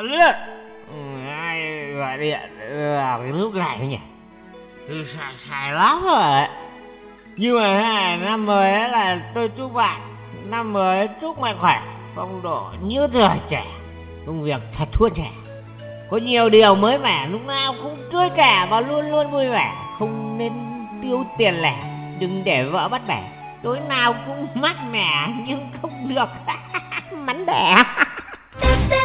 Ai gọi điện vào cái lúc này nhỉ? Xài lắm rồi đấy. Nhưng mà năm mới ấy là tôi chúc bạn năm mới chúc mạnh khỏe, phong độ như thời trẻ, công việc thật suôn sẻ, có nhiều điều mới mẻ, lúc nào cũng tươi trẻ và luôn luôn vui vẻ, không nên tiêu tiền lẻ, đừng để vợ bắt bẻ, tối nào cũng mát mẻ nhưng không được mắn đẻ.